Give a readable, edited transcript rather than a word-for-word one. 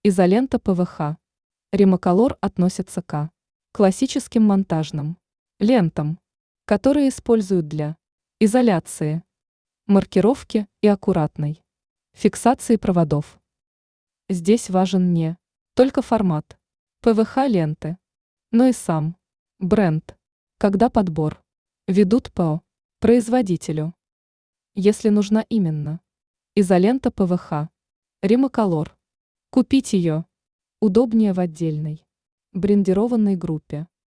Изолента ПВХ. Римоколор относится к классическим монтажным лентам, которые используют для изоляции, маркировки и аккуратной фиксации проводов. Здесь важен не только формат ПВХ-ленты, но и сам бренд, когда подбор ведут по производителю. Если нужна именно изолента ПВХ, Римоколор, купить ее удобнее в отдельной брендированной группе.